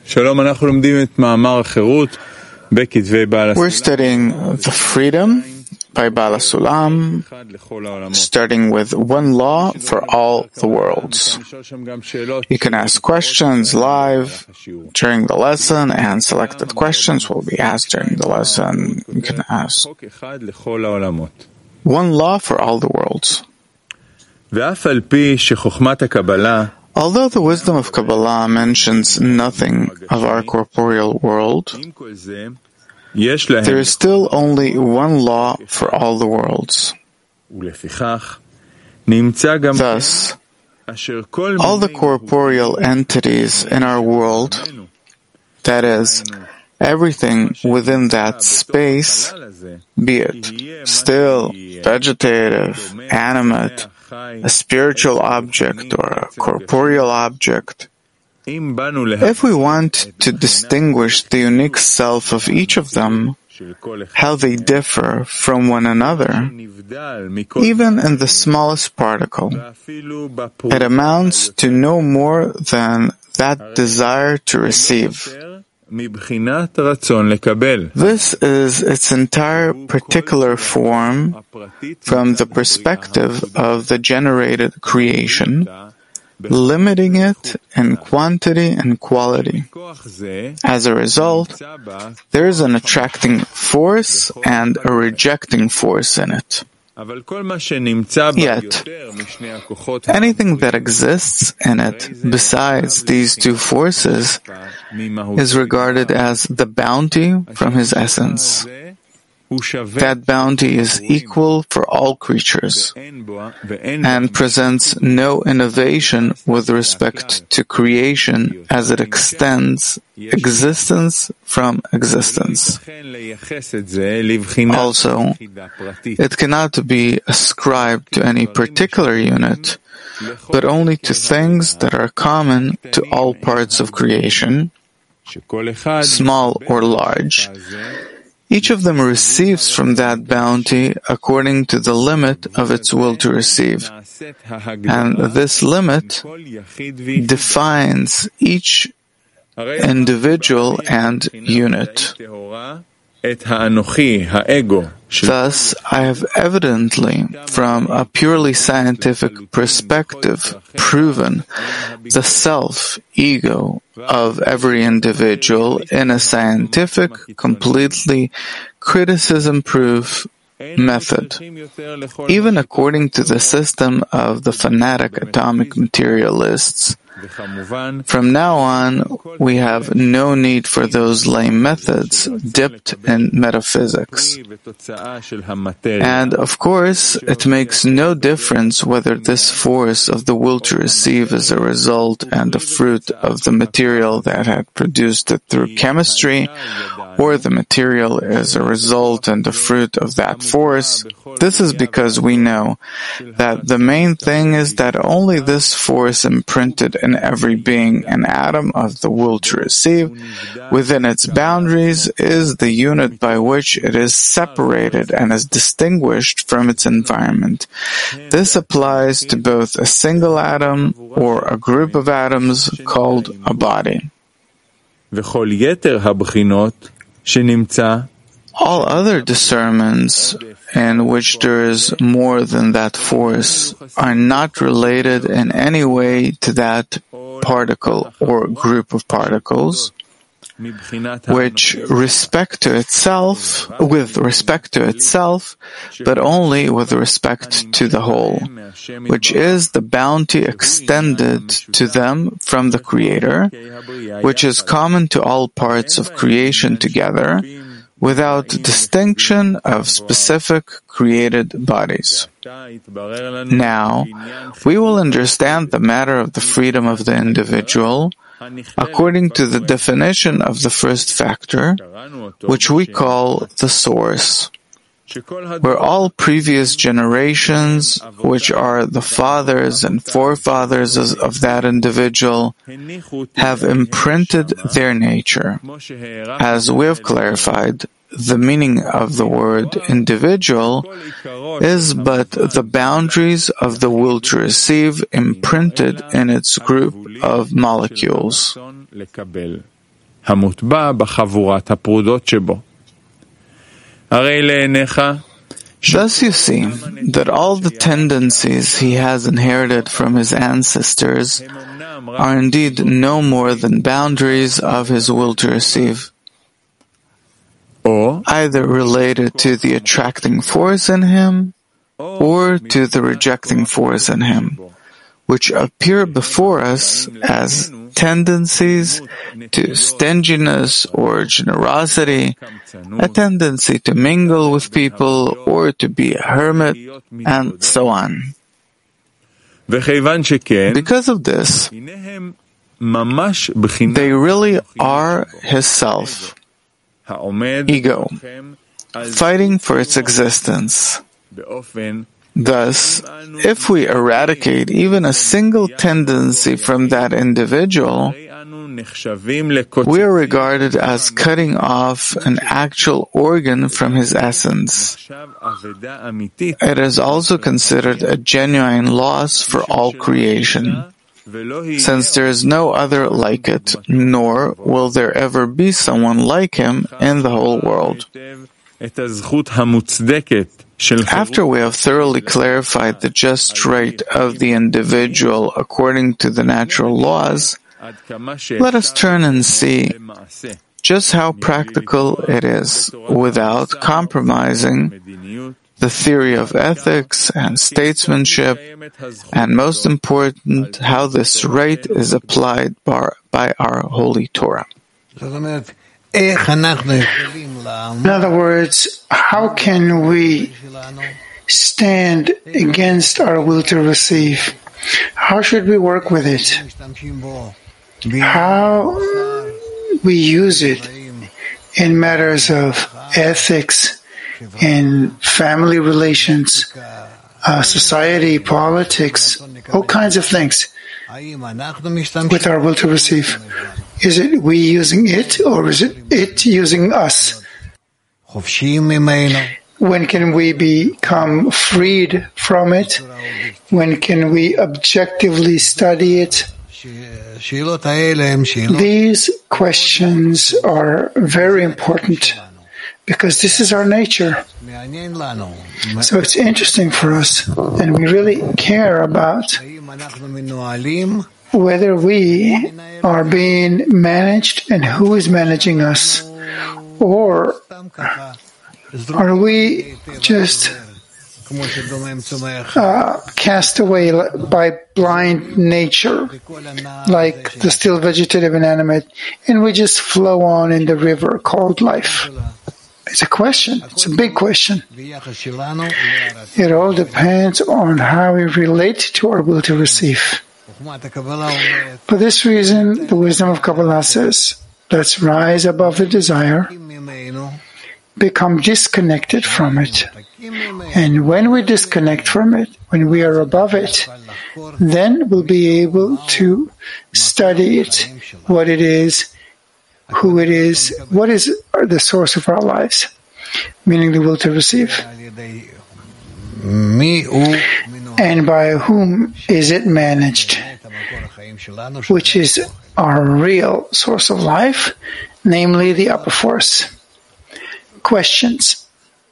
We're studying The Freedom by Baal HaSulam, starting with one law for all the worlds. You can ask questions live during the lesson, and selected questions will be asked during the lesson. You can ask one law for all the worlds. Although the wisdom of Kabbalah mentions nothing of our corporeal world, there is still only one law for all the worlds. Thus, all the corporeal entities in our world, that is, everything within that space, be it still, vegetative, animate, a spiritual object or a corporeal object, if we want to distinguish the unique self of each of them, how they differ from one another, even in the smallest particle, it amounts to no more than that desire to receive. This is its entire particular form from the perspective of the generated creation, limiting it in quantity and quality. As a result, there is an attracting force and a rejecting force in it. Yet, anything that exists in it besides these two forces is regarded as the bounty from his essence. That bounty is equal for all creatures and presents no innovation with respect to creation as it extends existence from existence. Also, it cannot be ascribed to any particular unit, but only to things that are common to all parts of creation, small or large. Each of them receives from that bounty according to the limit of its will to receive. And this limit defines each individual and unit. Thus, I have evidently, from a purely scientific perspective, proven the self, ego, of every individual in a scientific, completely criticism-proof method, even according to the system of the fanatic atomic materialists. From now on, we have no need for those lame methods dipped in metaphysics. And of course, it makes no difference whether this force of the will to receive is a result and a fruit of the material that had produced it through chemistry, or the material is a result and a fruit of that force. This is because we know that the main thing is that only this force imprinted in every being an atom of the will to receive within its boundaries is the unit by which it is separated and is distinguished from its environment. This applies to both a single atom or a group of atoms called a body. All other discernments in which there is more than that force are not related in any way to that particle or group of particles, which with respect to itself, but only with respect to the whole, which is the bounty extended to them from the Creator, which is common to all parts of creation together, without distinction of specific created bodies. Now, we will understand the matter of the freedom of the individual according to the definition of the first factor, which we call the source, where all previous generations, which are the fathers and forefathers of that individual, have imprinted their nature. As we have clarified, the meaning of the word individual is but the boundaries of the will to receive imprinted in its group of molecules. המוטבע בחבורת הפרודות שבו. הרי לעיניך Thus you see that all the tendencies he has inherited from his ancestors are indeed no more than boundaries of his will to receive, either related to the attracting force in him or to the rejecting force in him, which appear before us as tendencies to stinginess or generosity, a tendency to mingle with people or to be a hermit, and so on. Because of this, they really are his self, ego, fighting for its existence. Thus, if we eradicate even a single tendency from that individual, we are regarded as cutting off an actual organ from his essence. It is also considered a genuine loss for all creation, since there is no other like it, nor will there ever be someone like him in the whole world. After we have thoroughly clarified the just right of the individual according to the natural laws, let us turn and see just how practical it is, without compromising the theory of ethics and statesmanship, and most important, how this right is applied by our holy Torah. In other words, how can we stand against our will to receive? How should we work with it? How we use it in matters of ethics, in family relations, society, politics, all kinds of things with our will to receive. Is it we using it, or is it using us? When can we become freed from it? When can we objectively study it? These questions are very important because this is our nature. So it's interesting for us, and we really care about whether we are being managed and who is managing us, or are we just cast away by blind nature, like the still vegetative inanimate, and we just flow on in the river called life? It's a question. It's a big question. It all depends on how we relate to our will to receive. For this reason, the wisdom of Kabbalah says, let's rise above the desire, become disconnected from it. And when we disconnect from it, when we are above it, then we'll be able to study it, what it is, who it is, what is the source of our lives, meaning the will to receive. And by whom is it managed, which is our real source of life, namely the upper force. Questions.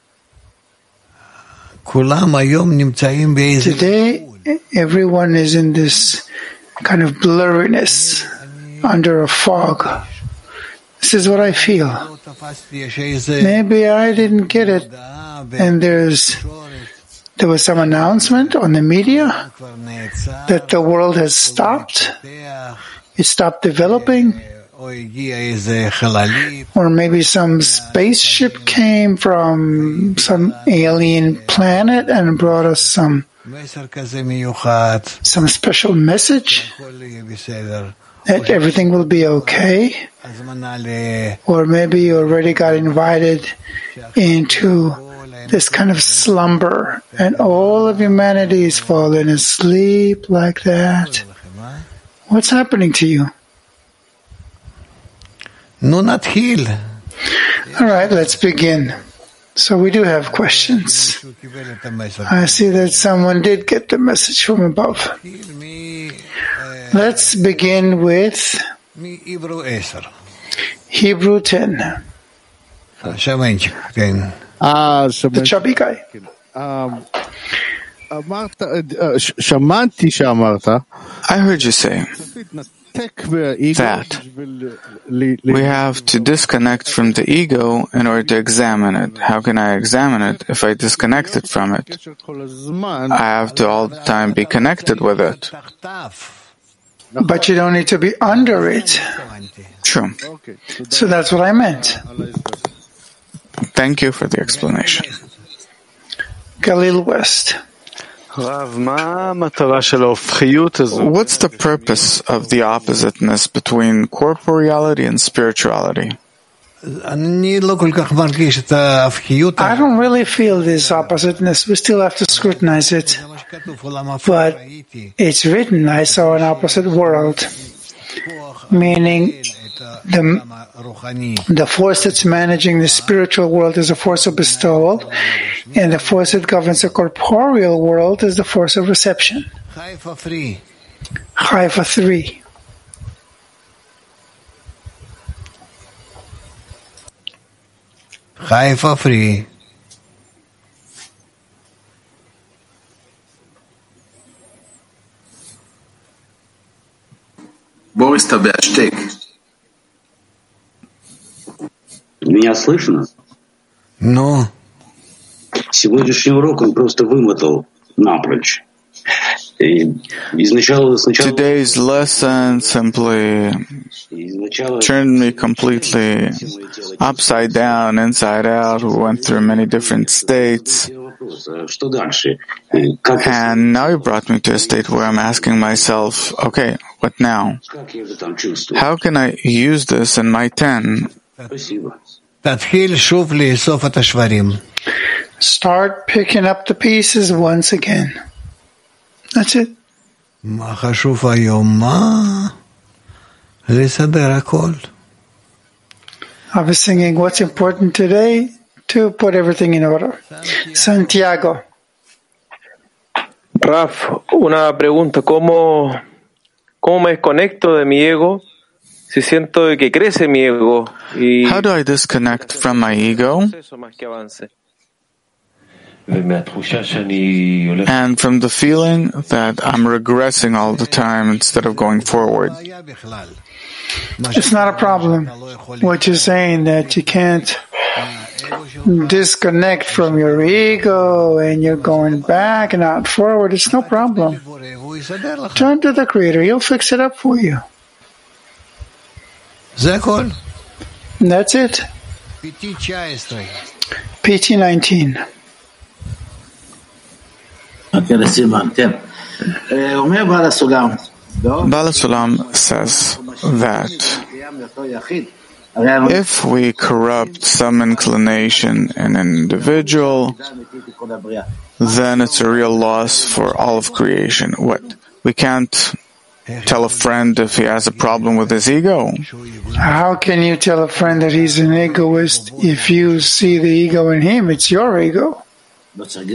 Today, everyone is in this kind of blurriness, under a fog. This is what I feel. Maybe I didn't get it, and there was some announcement on the media that the world has stopped. It stopped developing. Or maybe some spaceship came from some alien planet and brought us some special message that everything will be okay. Or maybe you already got invited into this kind of slumber, and all of humanity is fallen asleep like that. What's happening to you? All right, let's begin. So we do have questions. I see that someone did get the message from above. Let's begin with Hebrew 10. The chubby guy. I heard you say that we have to disconnect from the ego in order to examine it. How can I examine it if I disconnect it from it? I have to all the time be connected with it. But you don't need to be under it. True. So that's what I meant. Thank you for the explanation. Galil West. What's the purpose of the oppositeness between corporeality and spirituality? I don't really feel this oppositeness. We still have to scrutinize it. But it's written, I saw an opposite world, meaning the force that's managing the spiritual world is a force of bestowal, and the force that governs the corporeal world is the force of reception. Haifa 3. Haifa free. Борис, тебя штык. Меня слышно? Ну? Сегодняшний урок он просто вымотал напрочь. Today's lesson simply turned me completely upside down, inside out. We went through many different states. And now you brought me to a state where I'm asking myself, okay, what now? How can I use this in my 10? Start picking up the pieces once again. That's it. I was singing what's important today to put everything in order. Santiago. Raf, una pregunta. ¿Cómo me desconecto de mi ego si siento que crece mi ego? How do I disconnect from my ego? And from the feeling that I'm regressing all the time instead of going forward. It's not a problem. What you're saying that you can't disconnect from your ego and you're going back and not forward, it's no problem. Turn to the Creator. He'll fix it up for you. And that's it. PT 19. Bala Sulam says that if we corrupt some inclination in an individual, then it's a real loss for all of creation. What? We can't tell a friend if he has a problem with his ego. How can you tell a friend that he's an egoist if you see the ego in him? It's your ego. Not to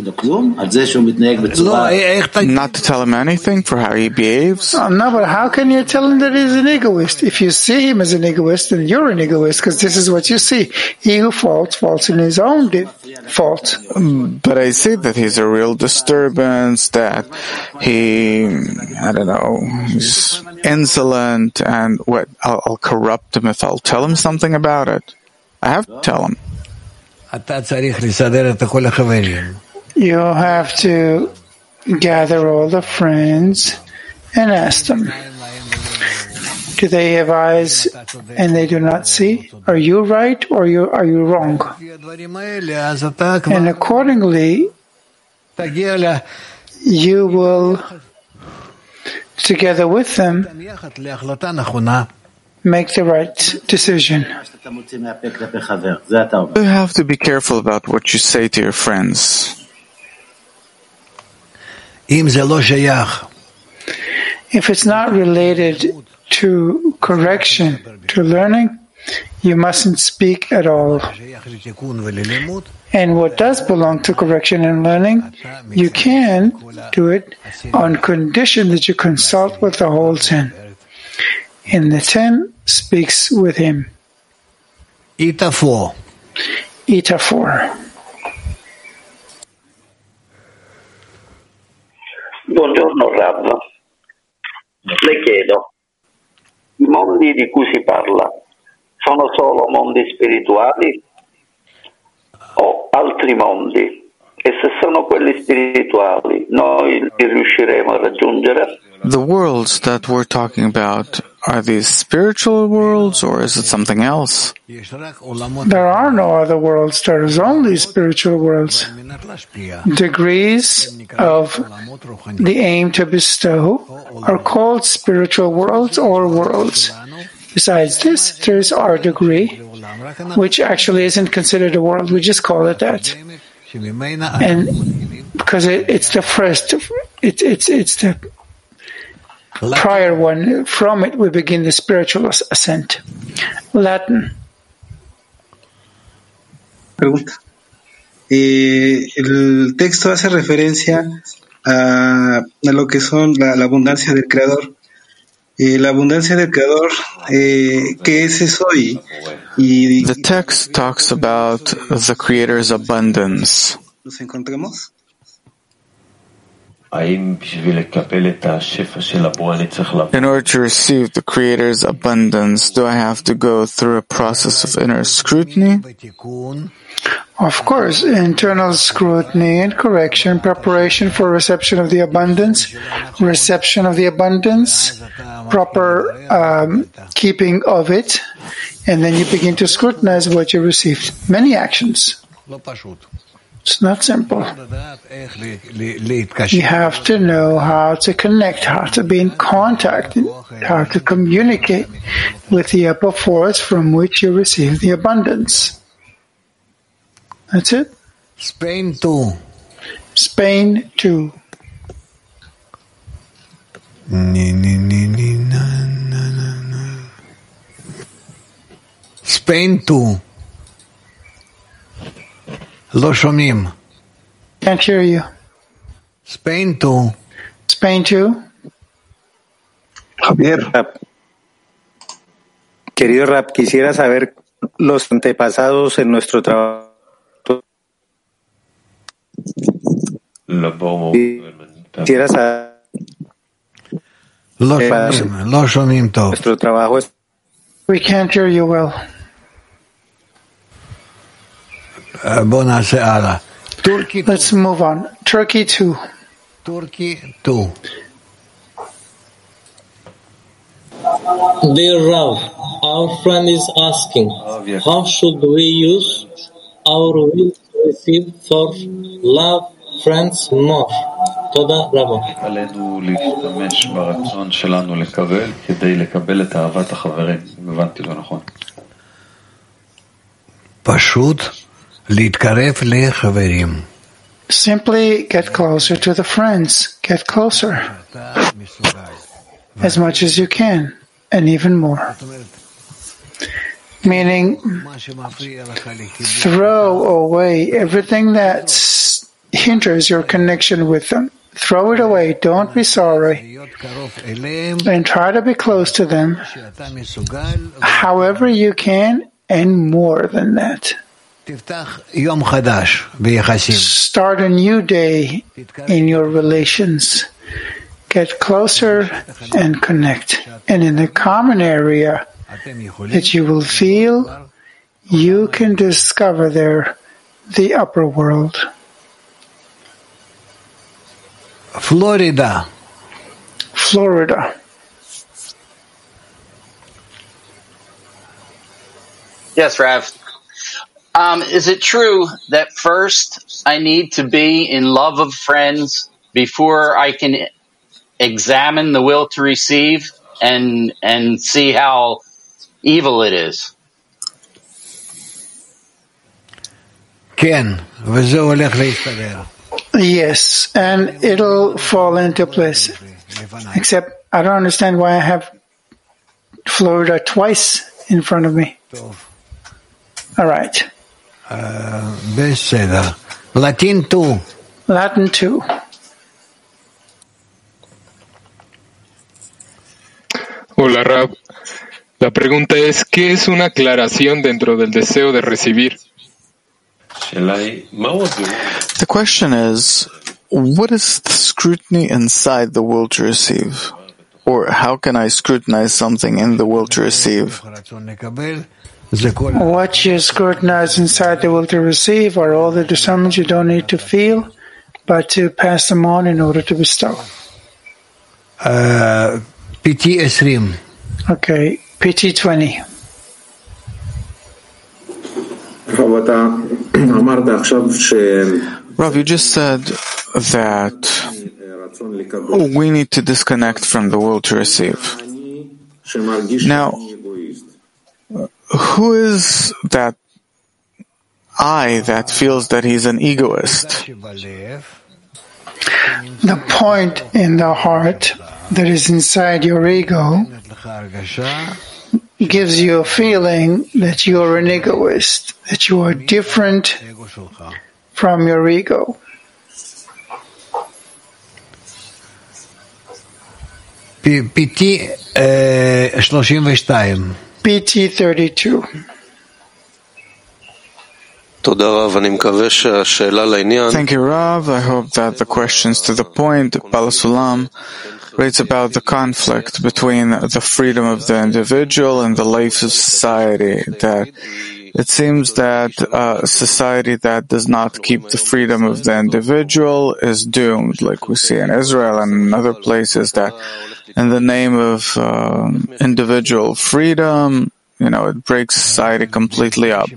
tell him anything for how he behaves? No, but how can you tell him that he's an egoist? If you see him as an egoist, then you're an egoist, because this is what you see. He who faults in his own fault. But I see that he's a real disturbance, that he's insolent, and what? I'll corrupt him if I'll tell him something about it. I have to tell him. You have to gather all the friends and ask them, do they have eyes and they do not see? Are you right or are you wrong? And accordingly, you will, together with them, make the right decision. You have to be careful about what you say to your friends. If it's not related to correction, to learning, you mustn't speak at all. And what does belong to correction and learning, you can do it on condition that you consult with the whole 10. And the 10 speaks with him. Eta 4. Eta 4. Buongiorno Rav, le chiedo, i mondi di cui si parla sono solo mondi spirituali o altri mondi? E se sono quelli spirituali, noi li riusciremo a raggiungere? The worlds that we're talking about, are these spiritual worlds or is it something else? There are no other worlds. There is only spiritual worlds. Degrees of the aim to bestow are called spiritual worlds or worlds. Besides this, there is our degree, which actually isn't considered a world. We just call it that. And because it's the first, it's the prior one. From it we begin the spiritual ascent. Latin. Pregunta. El texto hace referencia a lo que son la abundancia del Creador. La abundancia del Creador, ¿qué es eso? The text talks about the Creator's abundance. ¿Nos encontramos? In order to receive the Creator's abundance, do I have to go through a process of inner scrutiny? Of course, internal scrutiny and correction, preparation for reception of the abundance, proper keeping of it, and then you begin to scrutinize what you received. Many actions. It's not simple. You have to know how to connect, how to be in contact, how to communicate with the upper force from which you receive the abundance. That's it. Spain 2. Spain 2. Spain 2. לא שומעים. Can't hear you. Spain 2. Spain 2. Javier. Querido Rap, quisiera saber los antepasados en nuestro trabajo. Quisiera saber. לא שומעים טוב. Nuestro trabajo es. We can't hear you well. בוא נעשה הלאה. Let's move on. Turkey 2. Turkey 2. Dear Rav, our friend is asking, how should we use our will to receive for love friends more? תודה רבה. עלינו להשתמש ברצון שלנו לקבל כדי לקבל את אהבת החברים, אם הבנתי לא נכון. פשוט להתקרב לחברים. Simply get closer to the friends. Get closer. As much as you can, and even more. Meaning, throw away everything that hinders your connection with them. Throw it away. Don't be sorry. And try to be close to them however you can and more than that. Start a new day in your relations. Get closer and connect. And in the common area that you will feel, you can discover there the upper world. Florida. Yes, Rav. Is it true that first I need to be in love of friends before I can examine the will to receive and see how evil it is? Yes, and it'll fall into place. Except I don't understand why I have Florida twice in front of me. All right. Latin 2. Latin 2. Hola, Rab. La pregunta es, ¿qué es una aclaración dentro del deseo de recibir? The question is, what is the scrutiny inside the will to receive? Or how can I scrutinize something in the will to receive? What you scrutinize inside the will to receive are all the discernments you don't need to feel, but to pass them on in order to bestow. PT 20. Okay, PT 20. Rav, you just said that we need to disconnect from the will to receive. Now, who is that I that feels that he's an egoist? The point in the heart that is inside your ego gives you a feeling that you are an egoist, that you are different from your ego. PT 32. PT 32. Thank you, Rav. I hope that the questions to the point. Balasulam writes about the conflict between the freedom of the individual and the life of society. That it seems that a society that does not keep the freedom of the individual is doomed, like we see in Israel and in other places, that in the name of individual freedom, it breaks society completely up.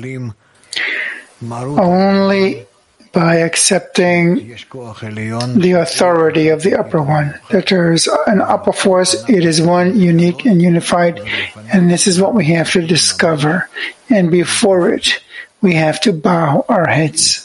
Only by accepting the authority of the upper one, that there is an upper force, it is one, unique and unified, and this is what we have to discover. And before it, we have to bow our heads.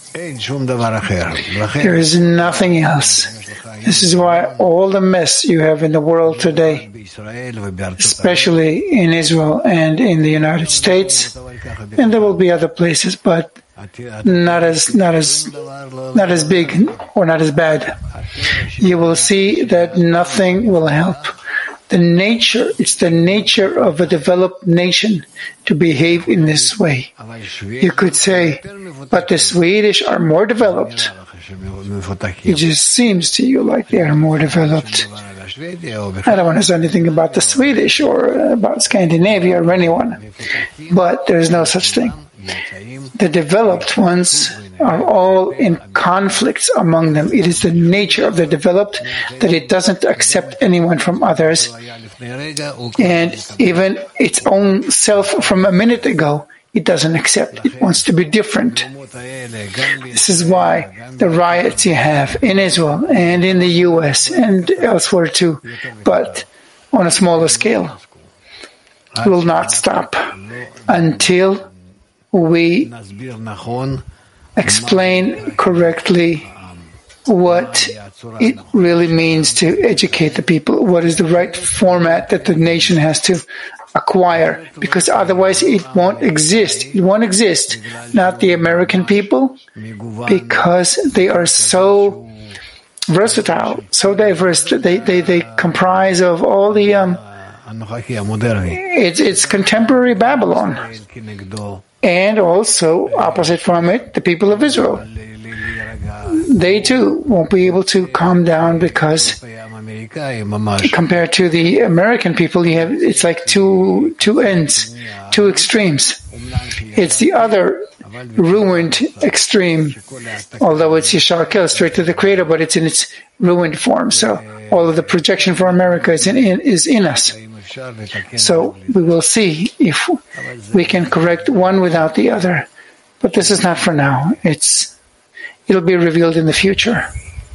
There is nothing else. This is why all the mess you have in the world today, especially in Israel and in the United States, and there will be other places, but not as big or not as bad. You will see that nothing will help. It's the nature of a developed nation to behave in this way. You could say, but the Swedish are more developed. It just seems to you like they are more developed. I don't want to say anything about the Swedish or about Scandinavia or anyone, but there is no such thing. The developed ones are all in conflicts among them. It is the nature of the developed that it doesn't accept anyone from others. And even its own self from a minute ago, it doesn't accept. It wants to be different. This is why the riots you have in Israel and in the US and elsewhere too, but on a smaller scale, will not stop until we explain correctly what it really means to educate the people, what is the right format that the nation has to acquire, because otherwise it won't exist. It won't exist. Not the American people, because they are so versatile, so diverse. They comprise of all the it's contemporary Babylon, and also opposite from it, the people of Israel. They too won't be able to calm down, because compared to the American people, it's like two ends, two extremes. It's the other ruined extreme, although it's Yeshar Kel, straight to the Creator, but it's in its ruined form. So all of the projection for America is in us. So we will see if we can correct one without the other. But this is not for now. It'll be revealed in the future.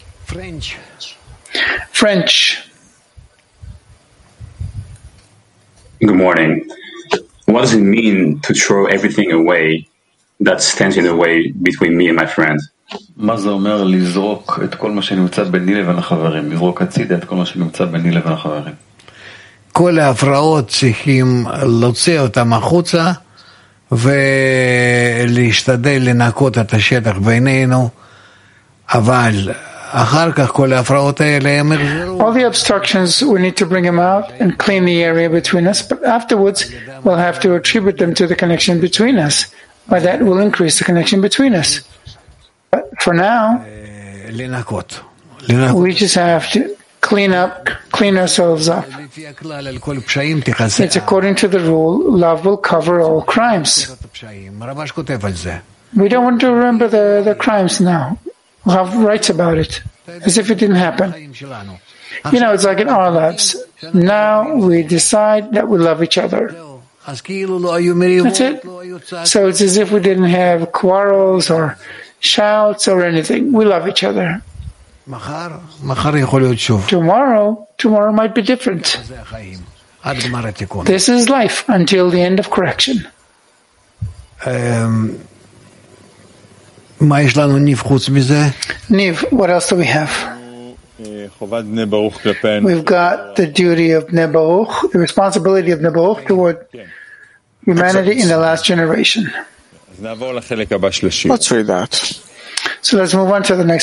French. Good morning. What does it mean to throw everything away that stands in the way between me and my friends? מה זה אומר לזרוק את כל מה שנמצא ביני לבין החברים? לזרוק הצידה את כל מה שנמצא ביני לבין החברים. כל ההפרעות צריכים להוציא אותם החוצה ולהשתדל לנקות את השטח בינינו, אבל All the obstructions, we need to bring them out and clean the area between us, but afterwards we'll have to attribute them to the connection between us. By that will increase the connection between us. But for now, we just have to clean ourselves up. It's according to the rule, love will cover all crimes. We don't want to remember the crimes now. Rav writes about it, as if it didn't happen. It's like in our lives. Now we decide that we love each other. That's it. So it's as if we didn't have quarrels or shouts or anything. We love each other. Tomorrow might be different. This is life until the end of correction. Niv, what else do we have? We've got the duty of Bnei Baruch, the responsibility of Bnei Baruch toward humanity in the last generation. Let's read that. So let's move on to the next